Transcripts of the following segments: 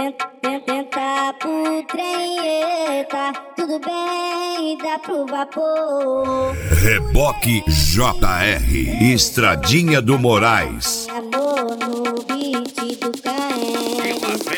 Tenta pro trem, tá tudo bem, dá pro vapor. Reboque JR, Estradinha do Moraes. Amor no beat do Caen.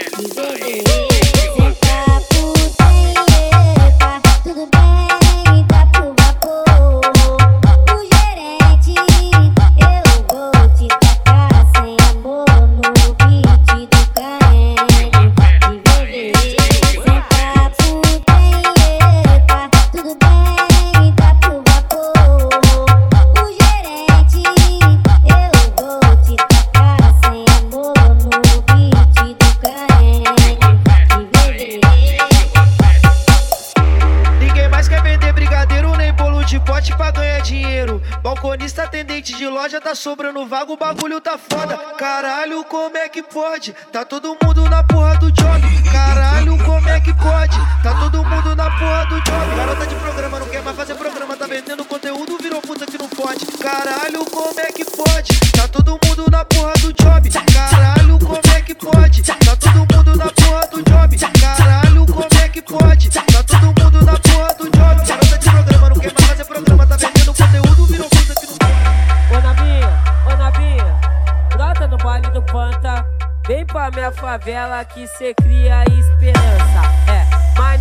Balconista, atendente de loja, tá sobrando vaga, o bagulho tá foda. Caralho, como é que pode? Tá todo mundo na porra do job. Caralho, como é que pode? Tá todo mundo na porra do job. Garota de programa não quer mais fazer programa, tá vendendo conteúdo, virou puta que não pode. Caralho, como é que pode? Tá todo mundo na porra do job. Caralho, como é que pode? Tá todo mundo na porra do job. Caralho, como é que pode? Tá todo mundo na porra do job. Garota de programa não quer mais fazer programa, tá vendendo conteúdo, virou puta que não pode. Ô Nabinha, brota no baile do Panta. Vem pra minha favela que cê cria esperança. Mas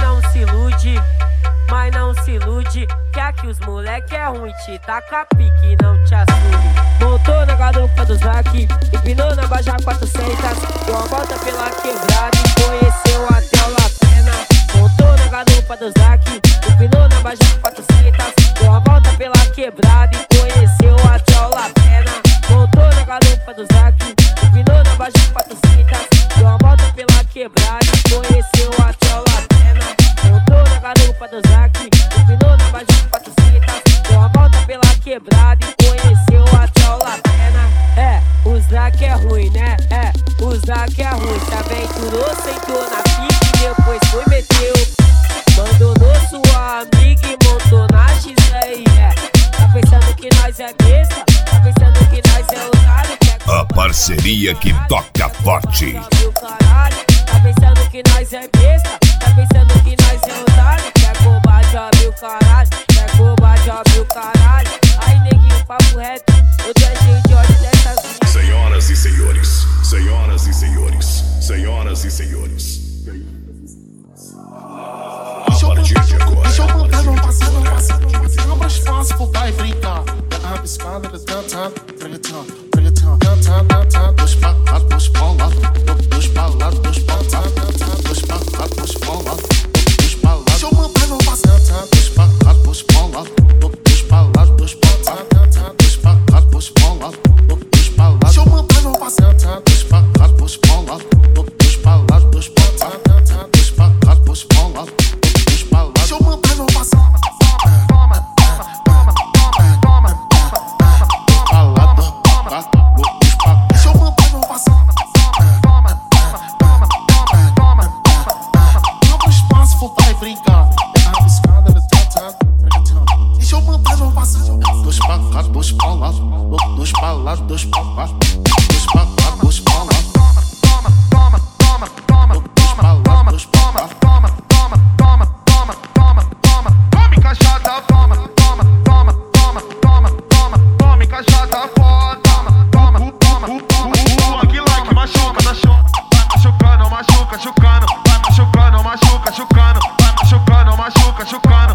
não se ilude, que aqui os moleque é ruim, te taca pique, não te assume. Montou na garupa do Zac, empinou na Baja 400, deu uma volta pela quebrada e conheceu até o La Pena. Montou na garupa do Zac, empinou na Baja 400, deu uma volta pela quebrada e conheceu até o La Pena. Montou na garupa do Zac, empinou na Baja 400, deu uma volta pela quebrada e conheceu até o La Pena. Montou na garupa do Zac, empinou na Baja 400, deu uma volta pela quebrada e conheceu até o La Pena. O Zac é ruim, né? O Zac é ruim, se aventurou, sentou na pique, depois foi meteu. Abandonou sua amiga e montou na X-Aí, Tá pensando que nós é besta? Tá pensando que nós é otário? A parceria que toca forte. Tá pensando que nós é besta? Tá pensando que nós é otário? Quer combate, abre o caralho. Quer combate, abre o caralho. Aí neguinho, papo reto, eu tô cheio de ódio dessas vidas. Senhoras e senhores, senhoras e senhores, senhoras e senhores. A partir de agora. Deixa eu contar, não passa. Abra espaço pro pai brincar. A piscada do tantã, reggaeton. Dois pra lá, dois pra lá. Dois pra lá, dois pra lá. Dois pra lá, dois pra lá. Dois pra lá. Deixa eu contar, não passa. Dois pra lá, dois pra lá. Dois pra lá, dois pra lá. Dois pra lá, dois pra lá. Dois pra lá. Deixa eu contar, não passa. Dois pra lá, dois pra lá. Dois pra lá, dois pra lá. Dois pra lá, dois pra lá. Deixa eu manter no passado. Deixa eu manter no passado. Abre espaço, for pai brincar. A escada do tantã. Deixa eu manter no passado. Dois pra cá, dois pra lá. Dois pra lá, dois pra lá. Dois pra cá, dois pra lá. Dois pra lá, dois pra lá. Machucando, vai machucando, machucando, vai machucando, machuca, chucando.